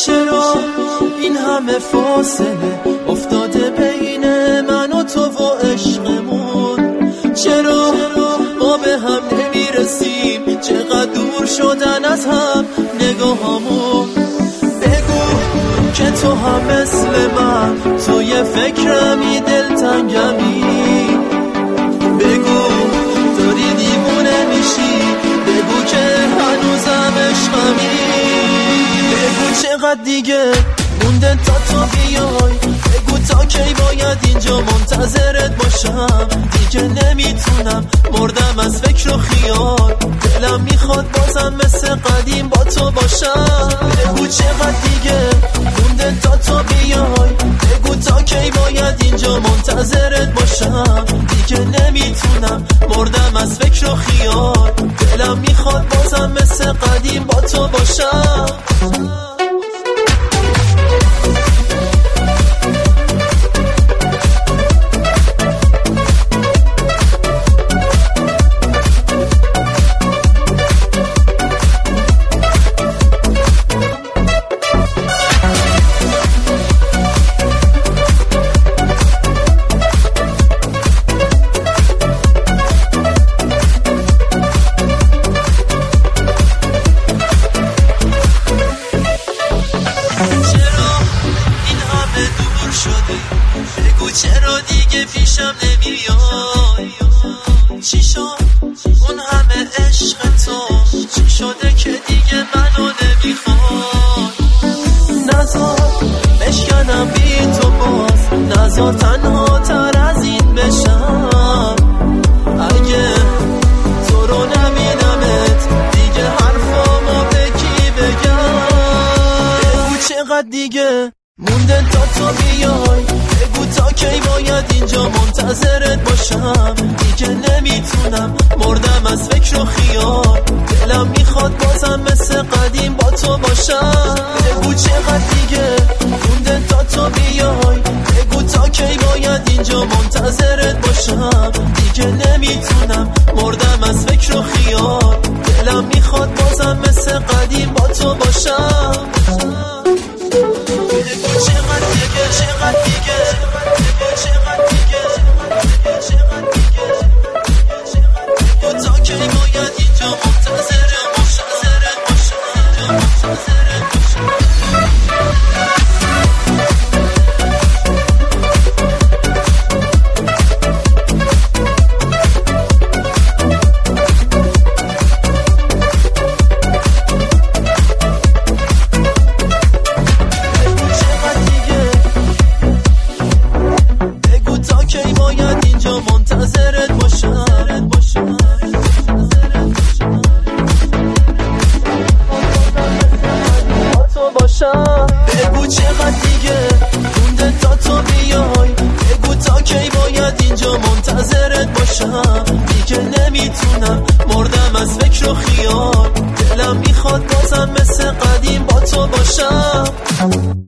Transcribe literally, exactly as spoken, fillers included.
چرا این همه فاصله افتاده بین من و تو و عشقمون؟ چرا ما به هم نمیرسیم؟ چقدر دور شدن از هم نگاهامون؟ بگو که تو هم مثل من توی فکرمی دلتنگمی. بگو داری دیوونه میشی، بگو که هنوزم عشقمی. بگو چقدر دیگه مونده تا تو بیای، بگو تا کی باید اینجا منتظرت باشم. دیگه نمیتونم، مردم از فکر و خیال، دلم میخواد بازم مثل قدیم با تو باشم. بگو چقدر دیگه مونده تا تو بیای، بگو تا کی باید اینجا منتظرت باشم. دیگه نمیتونم، مردم از فکر و خیال، دلم میخواد بازم مثل قدیم با تو باشم. بگو چرا دیگه پیشم نمیای؟ چی شد اون همه عشق تو؟ چی شده که دیگه منو نمیخوای؟ نزار بشکنم بی تو باز، نزار تنها تر از این بشم. اگه تو رو نبینمت دیگه حرفامو به کی بگم؟ بگو چقدر دیگه مونده تا تو بیای، بگو تا کی باید اینجا منتظرت باشم. دیگه نمیتونم، مردم از فکر و خیال، دلم میخواد بازم مثل قدیم با تو باشم. بگو چقدر دیگه مونده تا تو بیای، بگو تا کی باید اینجا منتظرت باشم. دیگه نمیتونم، مردم از فکر و خیال، دلم میخواد بازم مثل قدیم با تو باشم. چقدر دیگه چقدر دیگه چقدر دیگه چقدر دیگه تو تا کی باید اینجا منتظرم منتظرت باشم منتظرت باشم. منتظرت باشم باشم. بگو چقدر دیگه مونده تا تو بیای، بگو تا کی باید اینجا منتظرت باشم. دیگه نمیتونم، مردم از فکر و خیال، دلم میخواد بازم مثل قدیم با تو باشم.